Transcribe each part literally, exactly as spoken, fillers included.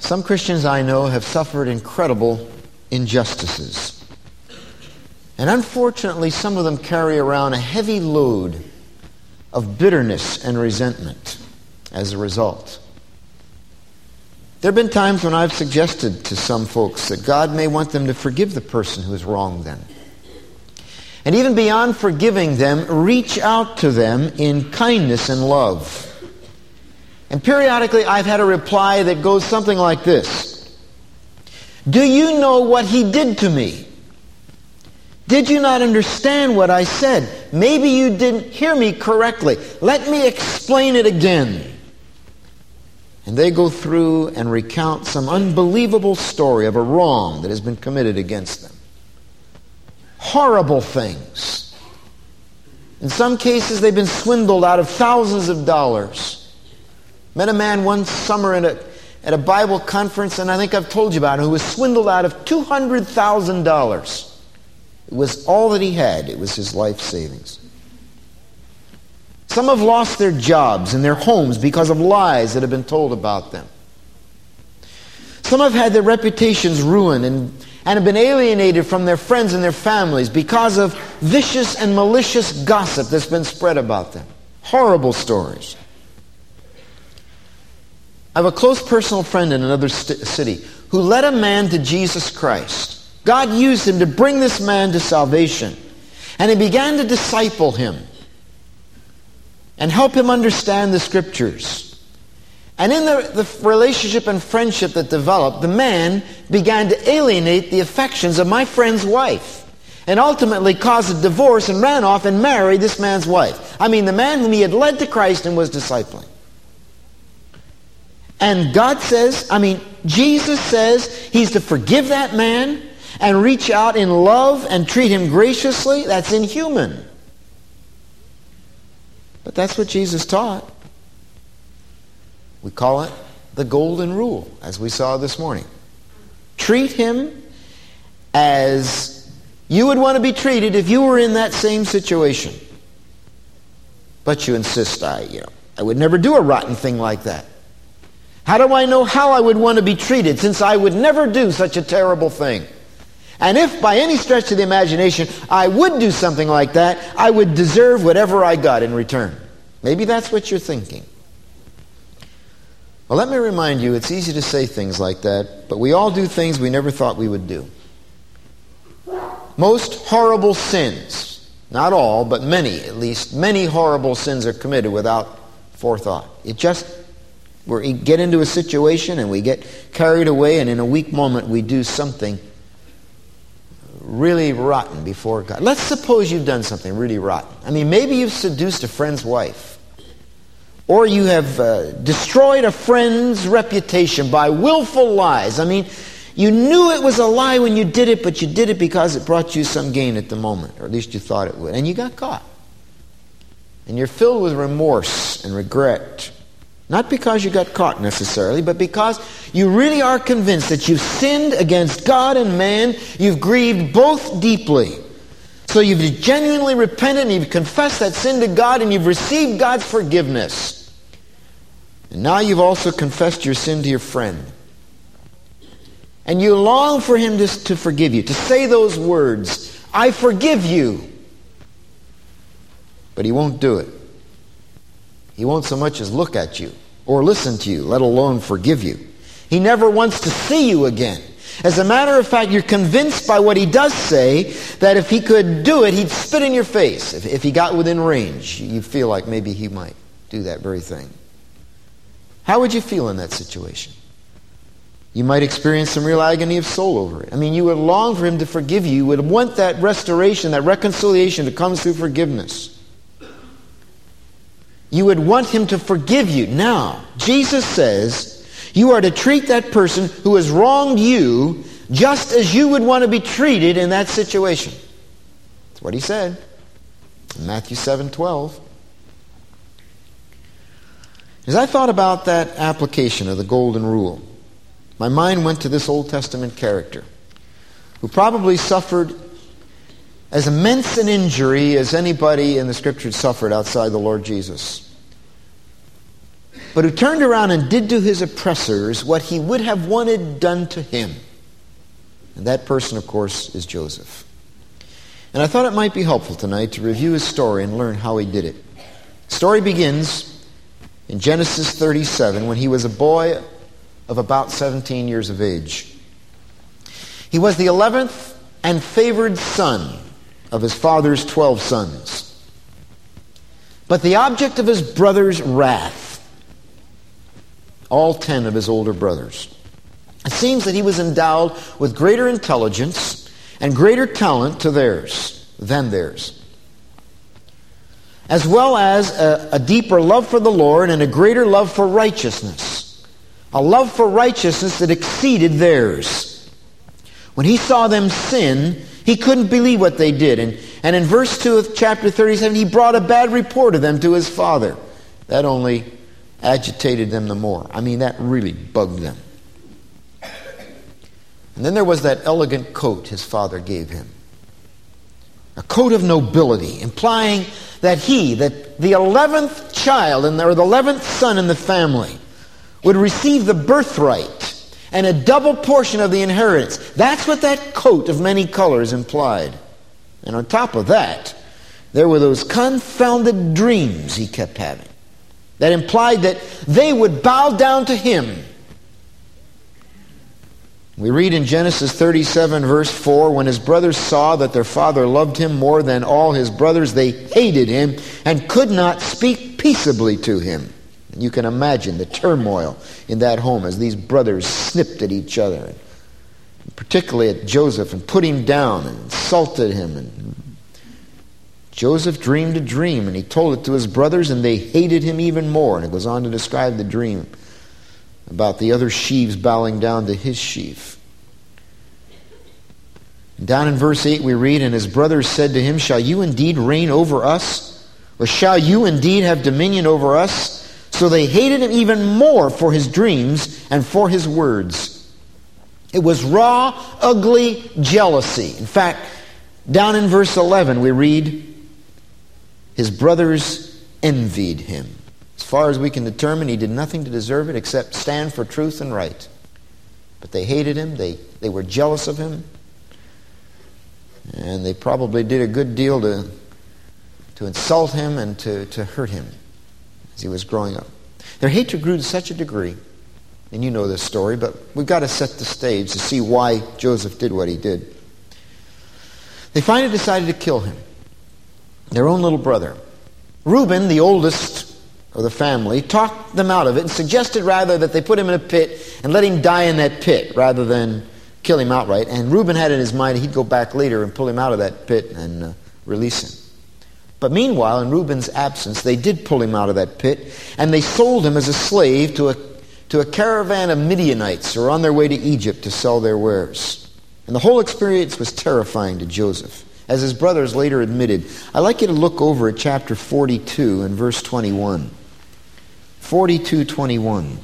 Some Christians I know have suffered incredible injustices. And unfortunately, some of them carry around a heavy load of bitterness and resentment as a result. There have been times when I've suggested to some folks that God may want them to forgive the person who has wronged them. And even beyond forgiving them, reach out to them in kindness and love. And periodically I've had a reply that goes something like this. Do you know what he did to me? Did you not understand what I said? Maybe you didn't hear me correctly. Let me explain it again. And they go through and recount some unbelievable story of a wrong that has been committed against them. Horrible things. In some cases, they've been swindled out of thousands of dollars. Met a man one summer at a, at a Bible conference, and I think I've told you about it, who was swindled out of two hundred thousand dollars. It was all that he had. It was his life savings. Some have lost their jobs and their homes because of lies that have been told about them. Some have had their reputations ruined and, and have been alienated from their friends and their families because of vicious and malicious gossip that's been spread about them. Horrible stories. I have a close personal friend in another st- city who led a man to Jesus Christ. God used him to bring this man to salvation. And he began to disciple him and help him understand the Scriptures. And in the, the relationship and friendship that developed, the man began to alienate the affections of my friend's wife and ultimately caused a divorce and ran off and married this man's wife. I mean, the man whom he had led to Christ and was discipling. And God says, I mean, Jesus says he's to forgive that man and reach out in love and treat him graciously. That's inhuman. But that's what Jesus taught. We call it the golden rule, as we saw this morning. Treat him as you would want to be treated if you were in that same situation. But you insist, I, you know, I would never do a rotten thing like that. How do I know how I would want to be treated, since I would never do such a terrible thing? And if by any stretch of the imagination I would do something like that, I would deserve whatever I got in return. Maybe that's what you're thinking. Well, let me remind you, it's easy to say things like that, but we all do things we never thought we would do. Most horrible sins, not all, but many at least, many horrible sins are committed without forethought. It just, we get into a situation and we get carried away, and in a weak moment we do something really rotten before God. Let's suppose you've done something really rotten. I mean, maybe you've seduced a friend's wife. Or you have uh, destroyed a friend's reputation by willful lies. I mean, you knew it was a lie when you did it, but you did it because it brought you some gain at the moment. Or at least you thought it would. And you got caught. And you're filled with remorse and regret. Not because you got caught necessarily, but because you really are convinced that you've sinned against God and man. You've grieved both deeply. So you've genuinely repented and you've confessed that sin to God and you've received God's forgiveness. And now you've also confessed your sin to your friend. And you long for him to, to forgive you, to say those words, I forgive you. But he won't do it. He won't so much as look at you or listen to you, let alone forgive you. He never wants to see you again. As a matter of fact, you're convinced by what he does say that if he could do it, he'd spit in your face. If, if he got within range, you feel like maybe he might do that very thing. How would you feel in that situation? You might experience some real agony of soul over it. I mean, you would long for him to forgive you. You would want that restoration, that reconciliation that comes through forgiveness. You would want him to forgive you. Now, Jesus says you are to treat that person who has wronged you just as you would want to be treated in that situation. That's what he said in Matthew seven twelve. As I thought about that application of the golden rule, my mind went to this Old Testament character who probably suffered as immense an injury as anybody in the Scriptures suffered outside the Lord Jesus. but who turned around and did to his oppressors what he would have wanted done to him. And that person, of course, is Joseph. And I thought it might be helpful tonight to review his story and learn how he did it. The story begins in Genesis thirty-seven when he was a boy of about seventeen years of age. He was the eleventh and favored son of his father's twelve sons. But the object of his brother's wrath, all ten of his older brothers. It seems that he was endowed with greater intelligence and greater talent to theirs than theirs, as well as a, a deeper love for the Lord and a greater love for righteousness, a love for righteousness that exceeded theirs. When he saw them sin, he couldn't believe what they did. And, and in verse two of chapter thirty-seven, he brought a bad report of them to his father. That only agitated them the more. I mean, that really bugged them. And then there was that elegant coat his father gave him. A coat of nobility, implying that he, that the eleventh child, and or the eleventh son in the family, would receive the birthright and a double portion of the inheritance. That's what that coat of many colors implied. And on top of that, there were those confounded dreams he kept having that implied that they would bow down to him. We read in Genesis thirty-seven, verse four, when his brothers saw that their father loved him more than all his brothers, they hated him and could not speak peaceably to him. And you can imagine the turmoil in that home as these brothers snipped at each other, particularly at Joseph, and put him down and insulted him. And Joseph dreamed a dream, and he told it to his brothers, and they hated him even more. And it goes on to describe the dream about the other sheaves bowing down to his sheaf. Down in verse eight we read, and his brothers said to him, shall you indeed reign over us? Or shall you indeed have dominion over us? So they hated him even more for his dreams and for his words. It was raw, ugly jealousy. In fact, down in verse eleven we read, his brothers envied him. As far as we can determine, he did nothing to deserve it except stand for truth and right. But they hated him. They, they were jealous of him. And they probably did a good deal to, to insult him and to, to hurt him as he was growing up. Their hatred grew to such a degree, and you know this story, but we've got to set the stage to see why Joseph did what he did. They finally decided to kill him, their own little brother. Reuben, the oldest of the family, talked them out of it and suggested rather that they put him in a pit and let him die in that pit rather than kill him outright. And Reuben had in his mind he'd go back later and pull him out of that pit and uh, release him. But meanwhile, in Reuben's absence, they did pull him out of that pit, and they sold him as a slave to a, to a caravan of Midianites who were on their way to Egypt to sell their wares. And the whole experience was terrifying to Joseph, as his brothers later admitted. I'd like you to look over at chapter forty-two and verse twenty-one. forty-two twenty-one.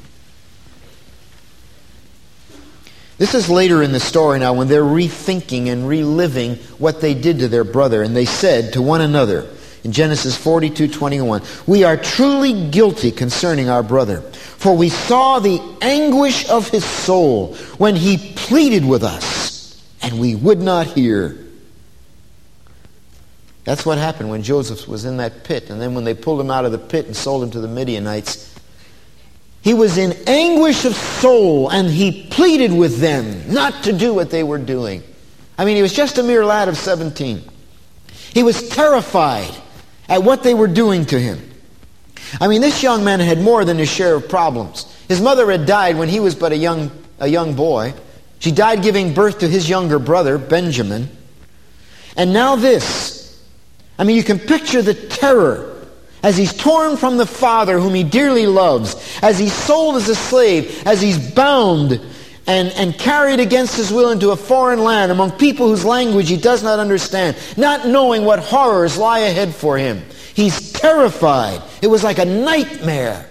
This is later in the story now when they're rethinking and reliving what they did to their brother. And they said to one another in Genesis forty-two twenty-one, we are truly guilty concerning our brother, for we saw the anguish of his soul when he pleaded with us, and we would not hear. That's what happened when Joseph was in that pit. And then when they pulled him out of the pit and sold him to the Midianites, he was in anguish of soul, and he pleaded with them not to do what they were doing. I mean, he was just a mere lad of seventeen. He was terrified at what they were doing to him. I mean, this young man had more than his share of problems. His mother had died when he was but a young, a young boy. She died giving birth to his younger brother, Benjamin. And now this. I mean, you can picture the terror as he's torn from the father whom he dearly loves, as he's sold as a slave, as he's bound and, and carried against his will into a foreign land among people whose language he does not understand, not knowing what horrors lie ahead for him. He's terrified. It was like a nightmare.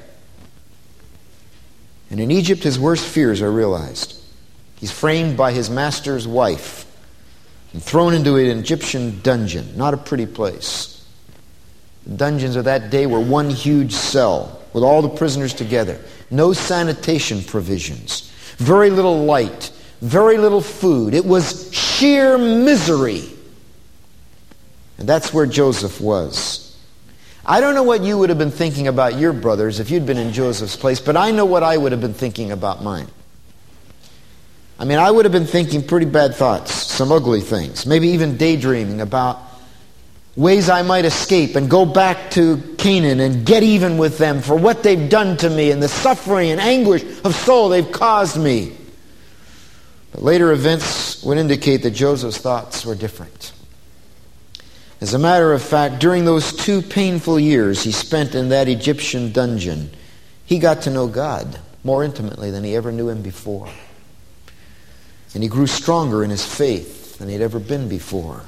And in Egypt, his worst fears are realized. He's framed by his master's wife and thrown into an Egyptian dungeon. Not a pretty place. The dungeons of that day were one huge cell with all the prisoners together. No sanitation provisions. Very little light. Very little food. It was sheer misery. And that's where Joseph was. I don't know what you would have been thinking about your brothers if you'd been in Joseph's place, but I know what I would have been thinking about mine. I mean, I would have been thinking pretty bad thoughts, some ugly things, maybe even daydreaming about ways I might escape and go back to Canaan and get even with them for what they've done to me and the suffering and anguish of soul they've caused me. But later events would indicate that Joseph's thoughts were different. As a matter of fact, during those two painful years he spent in that Egyptian dungeon, he got to know God more intimately than he ever knew him before. And he grew stronger in his faith than he'd ever been before.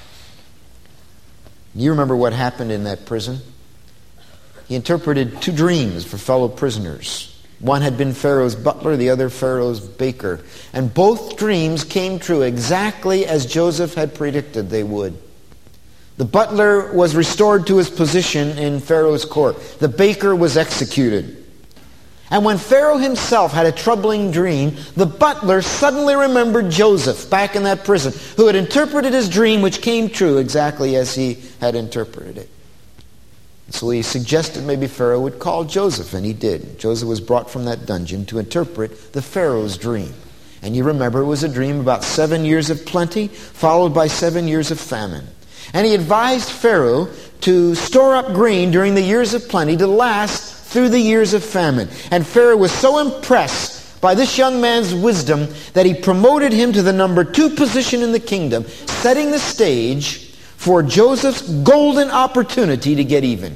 You remember what happened in that prison? He interpreted two dreams for fellow prisoners. One had been Pharaoh's butler, the other Pharaoh's baker. And both dreams came true exactly as Joseph had predicted they would. The butler was restored to his position in Pharaoh's court. The baker was executed. And when Pharaoh himself had a troubling dream, the butler suddenly remembered Joseph back in that prison, who had interpreted his dream, which came true exactly as he had interpreted it. So he suggested maybe Pharaoh would call Joseph, and he did. Joseph was brought from that dungeon to interpret the Pharaoh's dream. And you remember it was a dream about seven years of plenty, followed by seven years of famine. And he advised Pharaoh to store up grain during the years of plenty to last through the years of famine. And Pharaoh was so impressed by this young man's wisdom that he promoted him to the number two position in the kingdom, setting the stage for Joseph's golden opportunity to get even.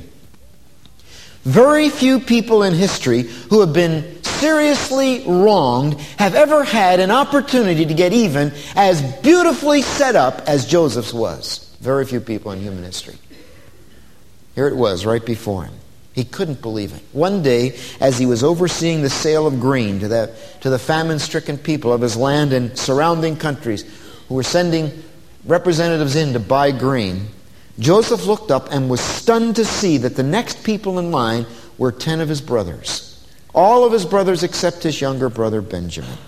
Very few people in history who have been seriously wronged have ever had an opportunity to get even as beautifully set up as Joseph's was. Very few people in human history. Here it was right before him. He couldn't believe it. One day, as he was overseeing the sale of grain to the, to the famine-stricken people of his land and surrounding countries who were sending representatives in to buy grain, Joseph looked up and was stunned to see that the next people in line were ten of his brothers. All of his brothers except his younger brother Benjamin.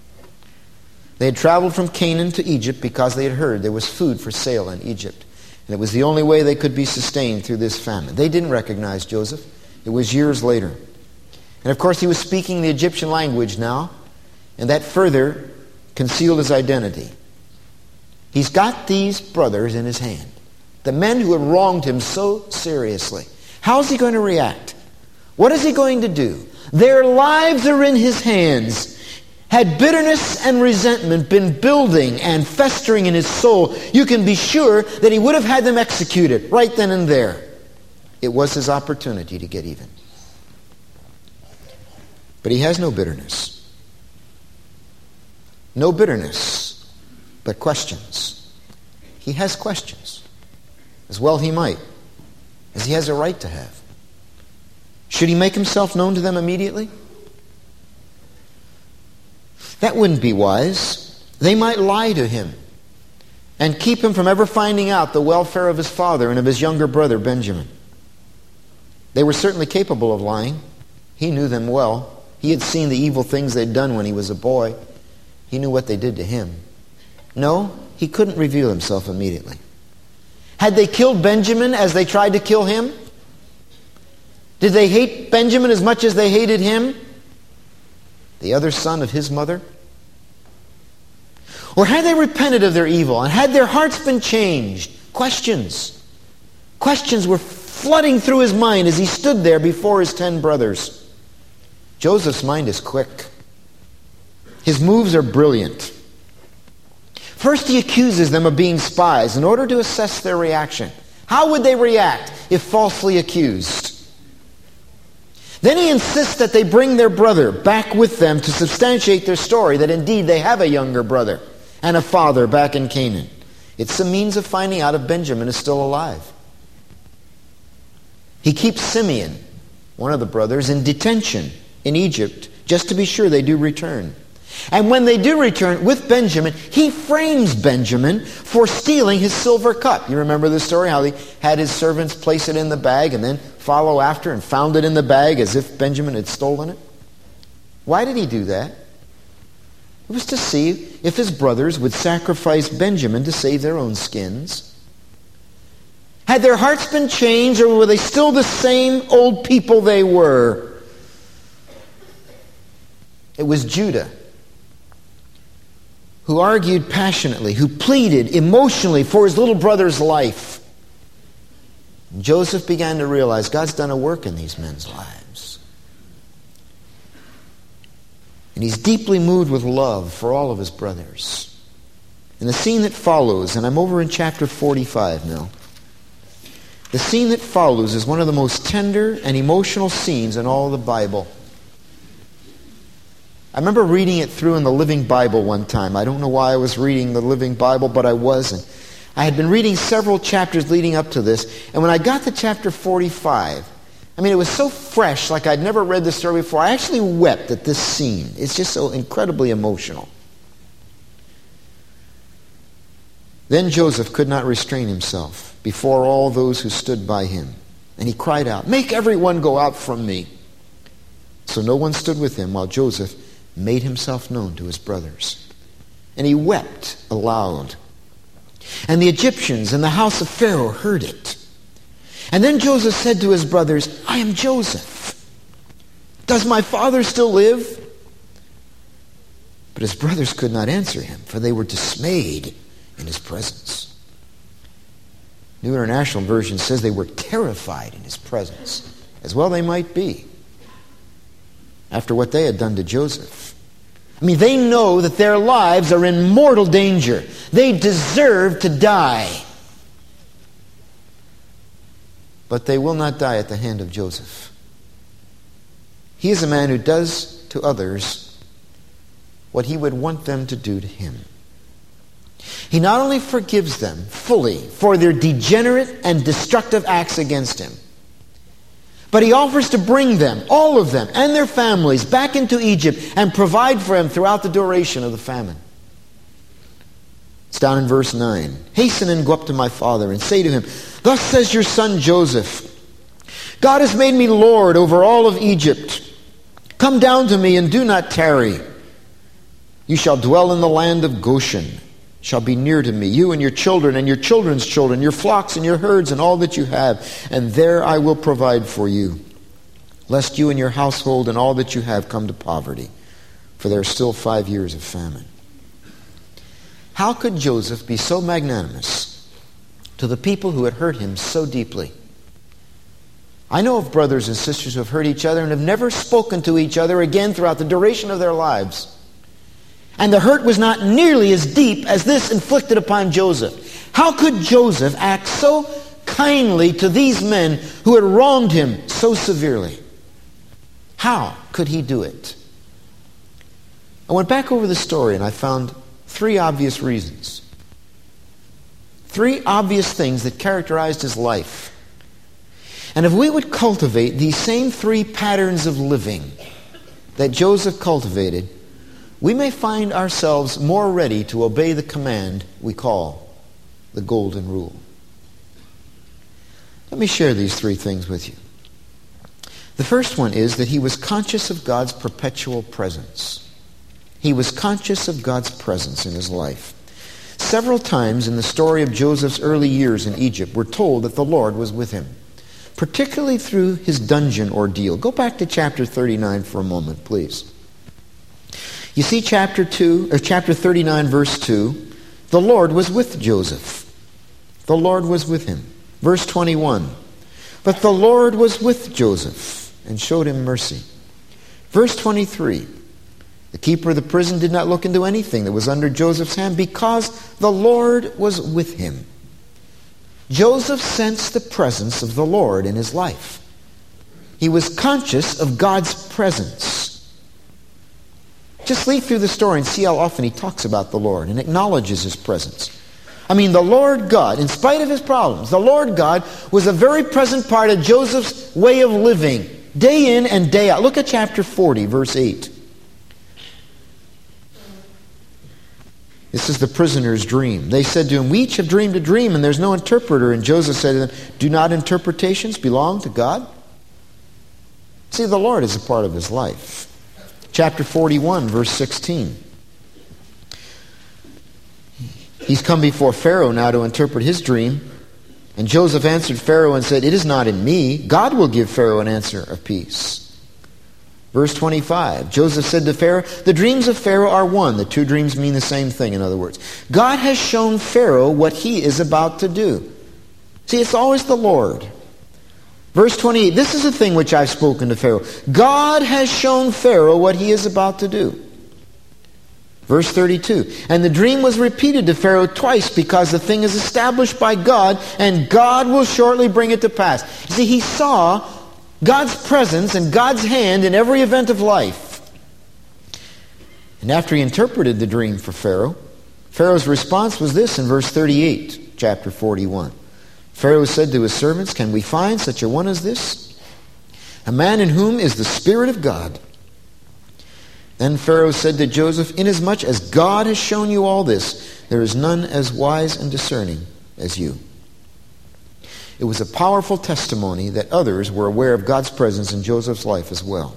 They had traveled from Canaan to Egypt because they had heard there was food for sale in Egypt. And it was the only way they could be sustained through this famine. They didn't recognize Joseph. It was years later. And of course he was speaking the Egyptian language now, and that further concealed his identity. He's got these brothers in his hand, the men who had wronged him so seriously. How's he going to react? What is he going to do? Their lives are in his hands. Had bitterness and resentment been building and festering in his soul, you can be sure that he would have had them executed right then and there. It was his opportunity to get even. But he has no bitterness. No bitterness, but questions. He has questions. As well he might, as he has a right to have. Should he make himself known to them immediately? That wouldn't be wise. They might lie to him and keep him from ever finding out the welfare of his father and of his younger brother Benjamin. They were certainly capable of lying. He knew them well. He had seen the evil things they'd done when he was a boy. He knew what they did to him. No, he couldn't reveal himself immediately. Had they killed Benjamin as they tried to kill him? Did they hate Benjamin as much as they hated him, the other son of his mother? Or had they repented of their evil and had their hearts been changed? Questions. Questions were flooding through his mind as he stood there before his ten brothers. Joseph's mind is quick. His moves are brilliant. First, he accuses them of being spies in order to assess their reaction. How would they react if falsely accused? Then he insists that they bring their brother back with them to substantiate their story, that indeed they have a younger brother and a father back in Canaan. It's a means of finding out if Benjamin is still alive. He keeps Simeon, one of the brothers, in detention in Egypt just to be sure they do return. And when they do return with Benjamin, he frames Benjamin for stealing his silver cup. You remember the story, how he had his servants place it in the bag and then follow after and found it in the bag as if Benjamin had stolen it? Why did he do that? It was to see if his brothers would sacrifice Benjamin to save their own skins. Had their hearts been changed, or were they still the same old people they were? It was Judah who argued passionately, who pleaded emotionally for his little brother's life. Joseph began to realize God's done a work in these men's lives. And he's deeply moved with love for all of his brothers. And the scene that follows, and I'm over in chapter forty-five now, the scene that follows is one of the most tender and emotional scenes in all the Bible. I remember reading it through in the Living Bible one time. I don't know why I was reading the Living Bible, but I was. And I had been reading several chapters leading up to this. And when I got to chapter forty-five, I mean, it was so fresh, like I'd never read the story before. I actually wept at this scene. It's just so incredibly emotional. Then Joseph could not restrain himself before all those who stood by him. And he cried out, "Make everyone go out from me." So no one stood with him while Joseph made himself known to his brothers. And he wept aloud. And the Egyptians and the house of Pharaoh heard it. And then Joseph said to his brothers, "I am Joseph. Does my father still live?" But his brothers could not answer him, for they were dismayed in his presence. New International Version says they were terrified in his presence. As well they might be, after what they had done to Joseph. I mean, they know that their lives are in mortal danger. They deserve to die. But they will not die at the hand of Joseph. He is a man who does to others what he would want them to do to him. He not only forgives them fully for their degenerate and destructive acts against him, but he offers to bring them, all of them, and their families back into Egypt and provide for them throughout the duration of the famine. It's down in verse nine. "Hasten and go up to my father and say to him, 'Thus says your son Joseph, God has made me Lord over all of Egypt. Come down to me and do not tarry. You shall dwell in the land of Goshen, shall be near to me, you and your children and your children's children, your flocks and your herds and all that you have, and there I will provide for you, lest you and your household and all that you have come to poverty, for there are still five years of famine.'" How could Joseph be so magnanimous to the people who had hurt him so deeply? I know of brothers and sisters who have hurt each other and have never spoken to each other again throughout the duration of their lives. And the hurt was not nearly as deep as this inflicted upon Joseph. How could Joseph act so kindly to these men who had wronged him so severely? How could he do it? I went back over the story and I found three obvious reasons. Three obvious things that characterized his life. And if we would cultivate these same three patterns of living that Joseph cultivated, we may find ourselves more ready to obey the command we call the Golden Rule. Let me share these three things with you. The first one is that he was conscious of God's perpetual presence. He was conscious of God's presence in his life. Several times in the story of Joseph's early years in Egypt, we're told that the Lord was with him, particularly through his dungeon ordeal. Go back to chapter thirty-nine for a moment, please. You see chapter two, or chapter thirty-nine, verse two, the Lord was with Joseph. The Lord was with him. Verse twenty-one, but the Lord was with Joseph and showed him mercy. Verse twenty-three, the keeper of the prison did not look into anything that was under Joseph's hand because the Lord was with him. Joseph sensed the presence of the Lord in his life. He was conscious of God's presence. Just read through the story and see how often he talks about the Lord and acknowledges his presence. I mean, the Lord God, in spite of his problems, the Lord God was a very present part of Joseph's way of living, day in and day out. Look at chapter forty, verse eight. This is the prisoner's dream. They said to him, we each have dreamed a dream, and there's no interpreter. And Joseph said to them, do not interpretations belong to God? See, the Lord is a part of his life. Chapter forty-one, verse sixteen. He's come before Pharaoh now to interpret his dream. And Joseph answered Pharaoh and said, it is not in me. God will give Pharaoh an answer of peace. Verse twenty-five, Joseph said to Pharaoh, the dreams of Pharaoh are one. The two dreams mean the same thing, in other words. God has shown Pharaoh what he is about to do. See, it's always the Lord. Verse twenty-eight, this is the thing which I've spoken to Pharaoh. God has shown Pharaoh what he is about to do. Verse thirty-two, and the dream was repeated to Pharaoh twice because the thing is established by God, and God will shortly bring it to pass. You see, he saw God's presence and God's hand in every event of life. And after he interpreted the dream for Pharaoh, Pharaoh's response was this in verse thirty-eight, chapter forty-one. Pharaoh said to his servants, can we find such a one as this? A man in whom is the Spirit of God. Then Pharaoh said to Joseph, inasmuch as God has shown you all this, there is none as wise and discerning as you. It was a powerful testimony that others were aware of God's presence in Joseph's life as well.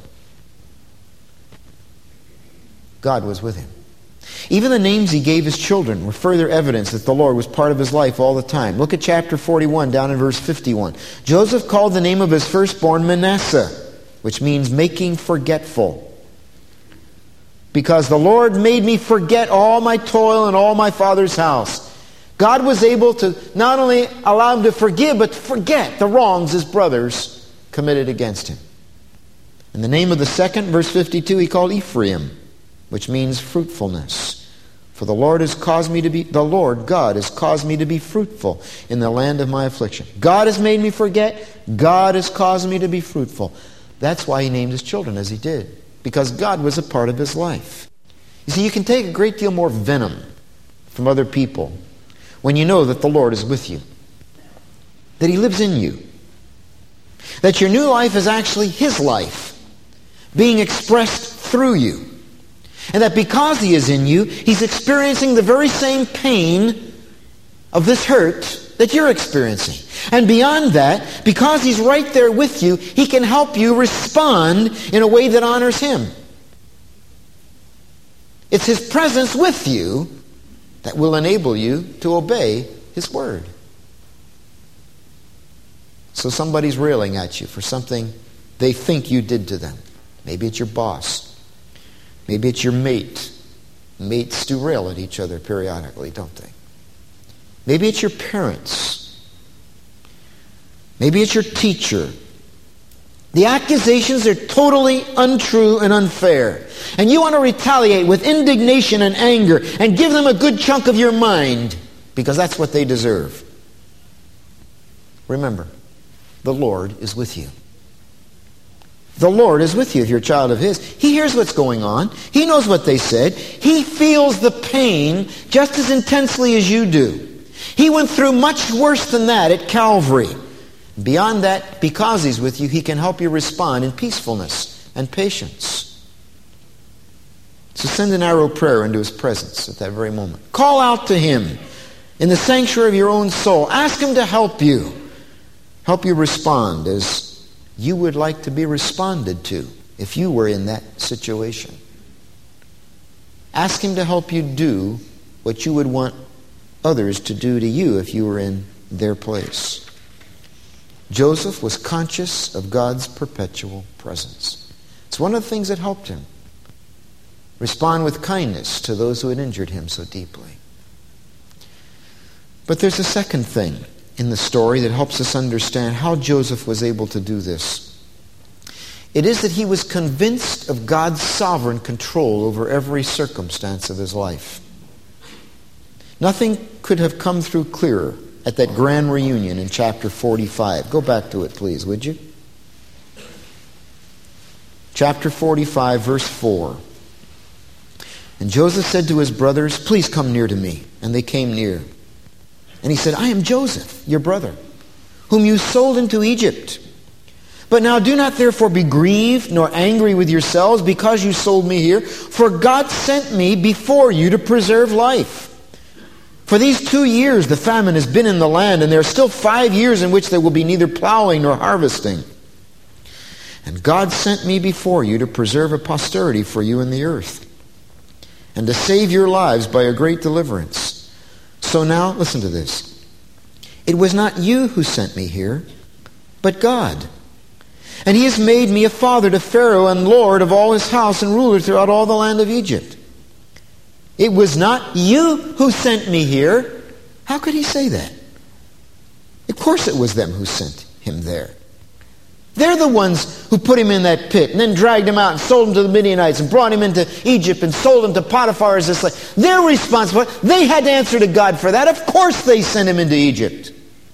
God was with him. Even the names he gave his children were further evidence that the Lord was part of his life all the time. Look at chapter forty-one, down in verse fifty-one. Joseph called the name of his firstborn Manasseh, which means making forgetful. Because the Lord made me forget all my toil and all my father's house. God was able to not only allow him to forgive, but to forget the wrongs his brothers committed against him. And the name of the second, verse fifty-two, he called Ephraim, which means fruitfulness. For the Lord has caused me to be, the Lord God has caused me to be fruitful in the land of my affliction. God has made me forget. God has caused me to be fruitful. That's why he named his children as he did. Because God was a part of his life. You see, you can take a great deal more venom from other people when you know that the Lord is with you. That he lives in you. That your new life is actually his life being expressed through you. And that because he is in you, he's experiencing the very same pain of this hurt that you're experiencing. And beyond that, because he's right there with you, he can help you respond in a way that honors him. It's his presence with you that will enable you to obey his word. So somebody's railing at you for something they think you did to them. Maybe it's your boss. Maybe it's your mate. Mates do rail at each other periodically, don't they? Maybe it's your parents. Maybe it's your teacher. The accusations are totally untrue and unfair. And you want to retaliate with indignation and anger and give them a good chunk of your mind because that's what they deserve. Remember, the Lord is with you. The Lord is with you if you're a child of his. He hears what's going on. He knows what they said. He feels the pain just as intensely as you do. He went through much worse than that at Calvary. Beyond that, because he's with you, he can help you respond in peacefulness and patience. So send an arrow prayer into his presence at that very moment. Call out to him in the sanctuary of your own soul. Ask him to help you. Help you respond as you would like to be responded to if you were in that situation. Ask him to help you do what you would want others to do to you if you were in their place. Joseph was conscious of God's perpetual presence. It's one of the things that helped him respond with kindness to those who had injured him so deeply. But there's a second thing in the story that helps us understand how Joseph was able to do this. It is that he was convinced of God's sovereign control over every circumstance of his life. Nothing could have come through clearer at that grand reunion in chapter forty-five. Go back to it, please, would you? Chapter forty-five, verse four. And Joseph said to his brothers, please come near to me. And they came near. And he said, I am Joseph, your brother, whom you sold into Egypt. But now do not therefore be grieved nor angry with yourselves because you sold me here, for God sent me before you to preserve life. For these two years the famine has been in the land, and there are still five years in which there will be neither plowing nor harvesting. And God sent me before you to preserve a posterity for you in the earth, and to save your lives by a great deliverance. So now, listen to this. It was not you who sent me here, but God. And he has made me a father to Pharaoh and lord of all his house and ruler throughout all the land of Egypt. It was not you who sent me here. How could he say that? Of course it was them who sent him there. They're the ones who put him in that pit and then dragged him out and sold him to the Midianites and brought him into Egypt and sold him to Potiphar as a slave. They're responsible. They had to answer to God for that. Of course they sent him into Egypt.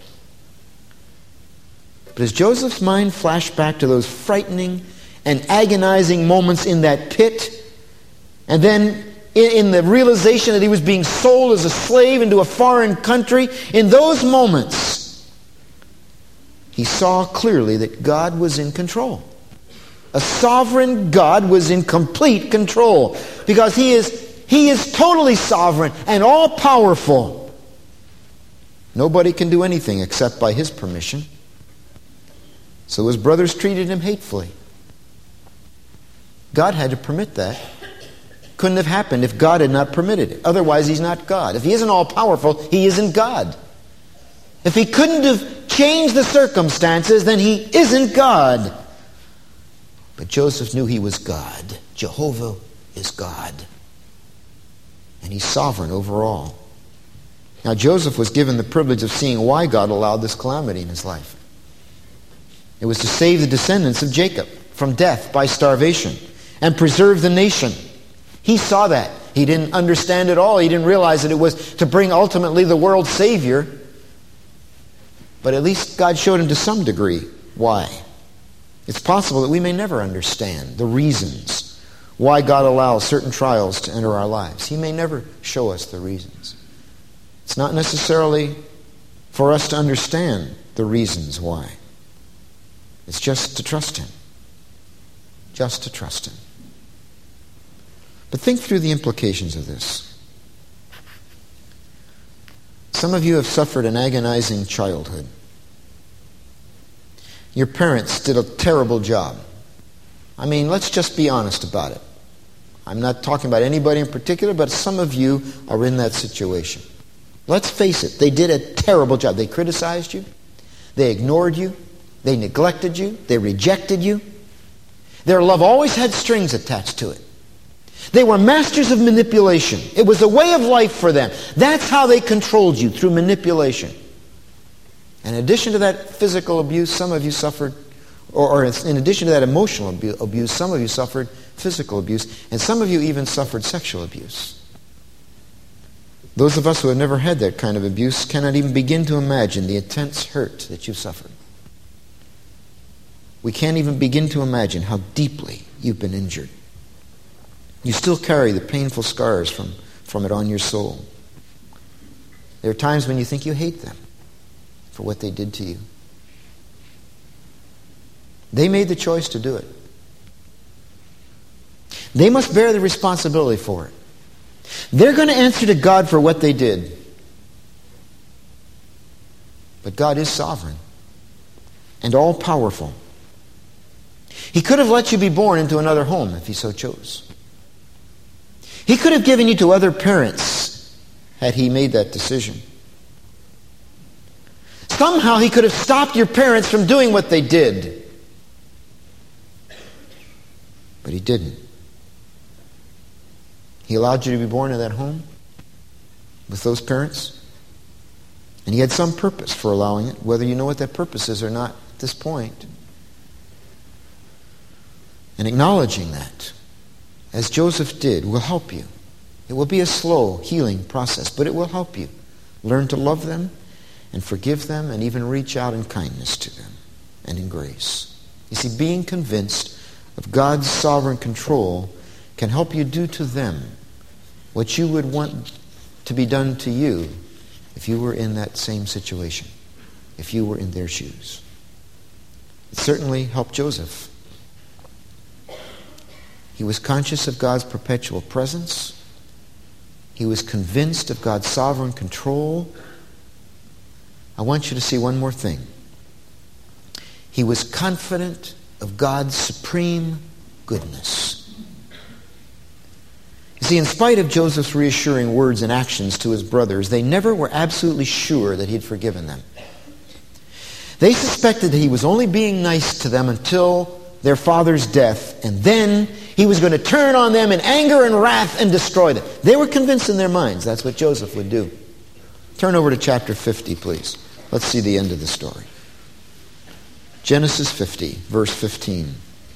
But as Joseph's mind flashed back to those frightening and agonizing moments in that pit, and then in the realization that he was being sold as a slave into a foreign country, in those moments, he saw clearly that God was in control. A sovereign God was in complete control, because he is, he is totally sovereign and all-powerful. Nobody can do anything except by his permission. So his brothers treated him hatefully. God had to permit that. Couldn't have happened if God had not permitted it. Otherwise, he's not God. If he isn't all-powerful, he isn't God. If he couldn't have changed the circumstances, then he isn't God. But Joseph knew he was God. Jehovah is God. And he's sovereign over all. Now, Joseph was given the privilege of seeing why God allowed this calamity in his life. It was to save the descendants of Jacob from death by starvation and preserve the nation. He saw that. He didn't understand it all. He didn't realize that it was to bring ultimately the world's Savior. But at least God showed him to some degree why. It's possible that we may never understand the reasons why God allows certain trials to enter our lives. He may never show us the reasons. It's not necessarily for us to understand the reasons why. It's just to trust him. Just to trust him. But think through the implications of this. Some of you have suffered an agonizing childhood. Your parents did a terrible job. I mean, let's just be honest about it. I'm not talking about anybody in particular, but some of you are in that situation. Let's face it, they did a terrible job. They criticized you. They ignored you. They neglected you. They rejected you. Their love always had strings attached to it. They were masters of manipulation. It was a way of life for them. That's how they controlled you, through manipulation. And in addition to that physical abuse, some of you suffered, or, or in addition to that emotional abu- abuse, some of you suffered physical abuse, and some of you even suffered sexual abuse. Those of us who have never had that kind of abuse cannot even begin to imagine the intense hurt that you suffered. We can't even begin to imagine how deeply you've been injured. You still carry the painful scars from, from it on your soul. There are times when you think you hate them for what they did to you. They made the choice to do it. They must bear the responsibility for it. They're going to answer to God for what they did. But God is sovereign and all-powerful. He could have let you be born into another home if he so chose. He could have given you to other parents had he made that decision. Somehow he could have stopped your parents from doing what they did. But he didn't. He allowed you to be born in that home with those parents. And he had some purpose for allowing it, whether you know what that purpose is or not at this point. And acknowledging that, as Joseph did, will help you. It will be a slow healing process, but it will help you learn to love them and forgive them and even reach out in kindness to them and in grace. You see, being convinced of God's sovereign control can help you do to them what you would want to be done to you if you were in that same situation, if you were in their shoes. It certainly helped Joseph. He was conscious of God's perpetual presence. He was convinced of God's sovereign control. I want you to see one more thing. He was confident of God's supreme goodness. You see, in spite of Joseph's reassuring words and actions to his brothers, they never were absolutely sure that he had forgiven them. They suspected that he was only being nice to them until their father's death, and then he was going to turn on them in anger and wrath and destroy them. They were convinced in their minds that's what Joseph would do. Turn over to chapter fifty, please. Let's see the end of the story. Genesis fifty, verse fifteen.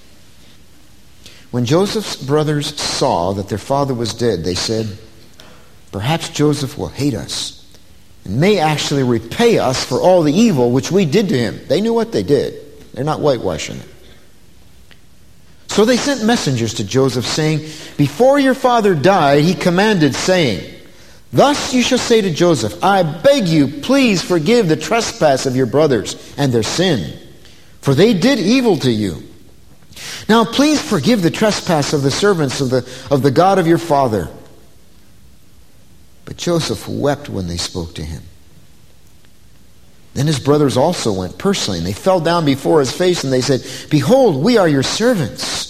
When Joseph's brothers saw that their father was dead, they said, "Perhaps Joseph will hate us and may actually repay us for all the evil which we did to him." They knew what they did. They're not whitewashing it. So they sent messengers to Joseph saying, "Before your father died, he commanded, saying, 'Thus you shall say to Joseph, I beg you, please forgive the trespass of your brothers and their sin, for they did evil to you. Now please forgive the trespass of the servants of the, of the God of your father.' But Joseph wept when they spoke to him. Then his brothers also went personally, and they fell down before his face, and they said, 'Behold, we are your servants.'"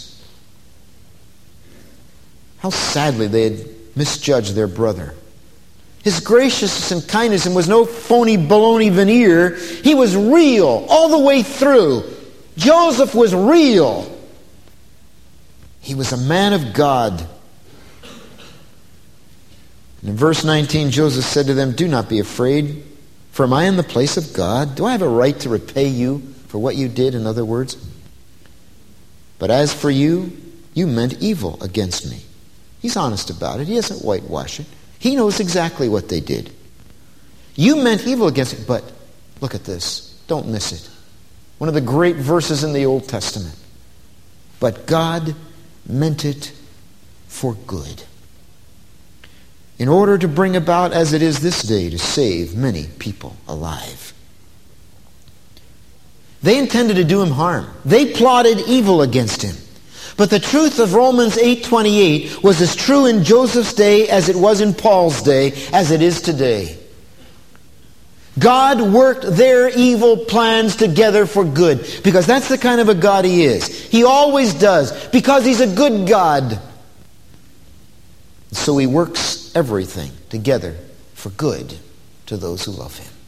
How sadly they had misjudged their brother. His graciousness and kindness was no phony baloney veneer. He was real all the way through. Joseph was real. He was a man of God. And in verse nineteen, Joseph said to them, "Do not be afraid, for am I in the place of God? Do I have a right to repay you for what you did?" In other words, "But as for you, you meant evil against me." He's honest about it. He doesn't whitewash it. He knows exactly what they did. You meant evil against me, but look at this. Don't miss it. One of the great verses in the Old Testament. But God meant it for good, in order to bring about, as it is this day, to save many people alive. They intended to do him harm. They plotted evil against him. But the truth of Romans eight twenty-eight was as true in Joseph's day as it was in Paul's day, as it is today. God worked their evil plans together for good, because that's the kind of a God he is. He always does, because he's a good God. So he works everything together for good to those who love him.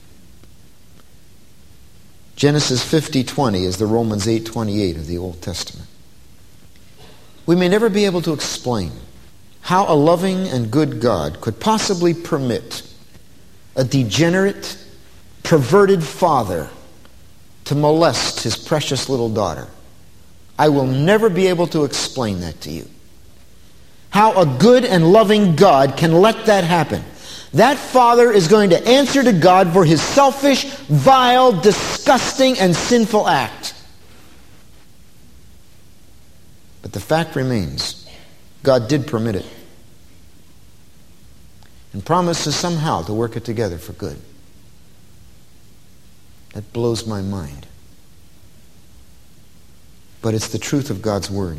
Genesis fifty twenty is the Romans eight twenty-eight of the Old Testament. We may never be able to explain how a loving and good God could possibly permit a degenerate, perverted father to molest his precious little daughter. I will never be able to explain that to you. How a good and loving God can let that happen. That father is going to answer to God for his selfish, vile, disgusting, and sinful act. But the fact remains, God did permit it, and promises somehow to work it together for good. That blows my mind. But it's the truth of God's Word.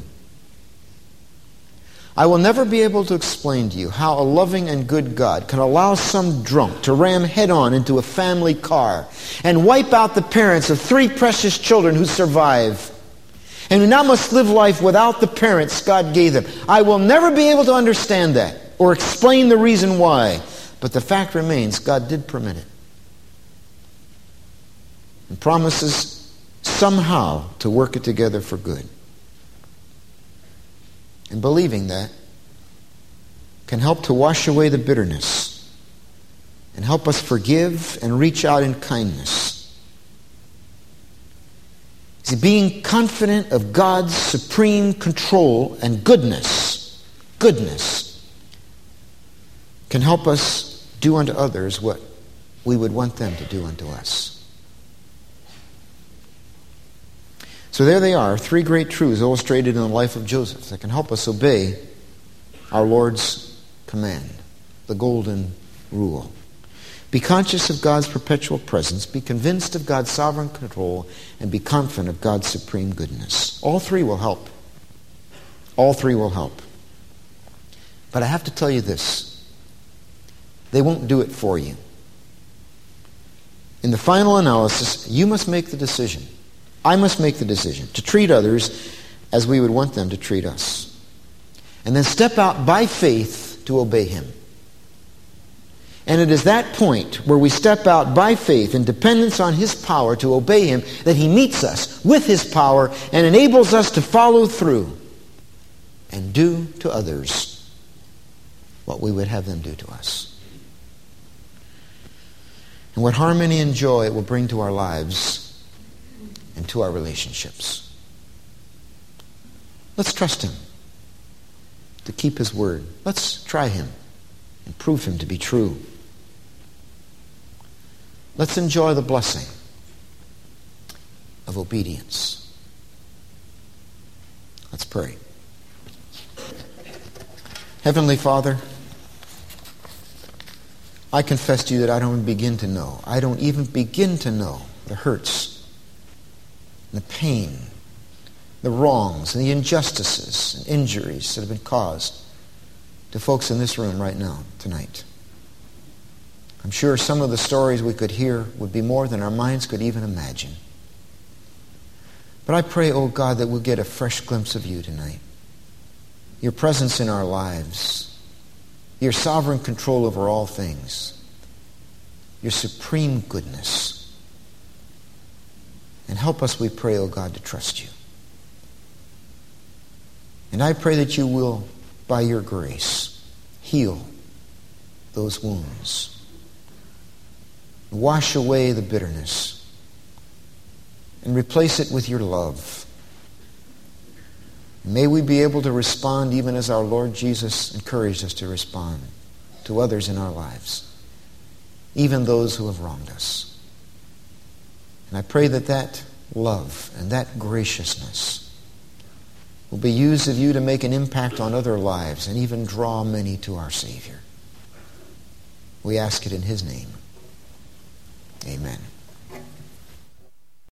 I will never be able to explain to you how a loving and good God can allow some drunk to ram head-on into a family car and wipe out the parents of three precious children who survive, and who now must live life without the parents God gave them. I will never be able to understand that or explain the reason why. But the fact remains, God did permit it, and promises somehow to work it together for good. And believing that can help to wash away the bitterness and help us forgive and reach out in kindness. See, being confident of God's supreme control and goodness, goodness, can help us do unto others what we would want them to do unto us. So there they are, three great truths illustrated in the life of Joseph that can help us obey our Lord's command, the golden rule. Be conscious of God's perpetual presence, be convinced of God's sovereign control, and be confident of God's supreme goodness. All three will help. All three will help. But I have to tell you this. They won't do it for you. In the final analysis, you must make the decision. I must make the decision to treat others as we would want them to treat us. And then step out by faith to obey Him. And it is that point where we step out by faith in dependence on His power to obey Him that He meets us with His power and enables us to follow through and do to others what we would have them do to us. And what harmony and joy it will bring to our lives and to our relationships. Let's trust Him to keep His word. Let's try Him and prove Him to be true. Let's enjoy the blessing of obedience. Let's pray. Heavenly Father, I confess to you that I don't begin to know. I don't even begin to know the hurts, the pain, the wrongs, and the injustices and injuries that have been caused to folks in this room right now, tonight. I'm sure some of the stories we could hear would be more than our minds could even imagine. But I pray, oh God, that we'll get a fresh glimpse of you tonight. Your presence in our lives, your sovereign control over all things, your supreme goodness. And help us, we pray, oh God, to trust you. And I pray that you will, by your grace, heal those wounds. Wash away the bitterness and replace it with your love. May we be able to respond even as our Lord Jesus encouraged us to respond to others in our lives, even those who have wronged us. And I pray that that love and that graciousness will be used of you to make an impact on other lives and even draw many to our Savior. We ask it in His name. Amen.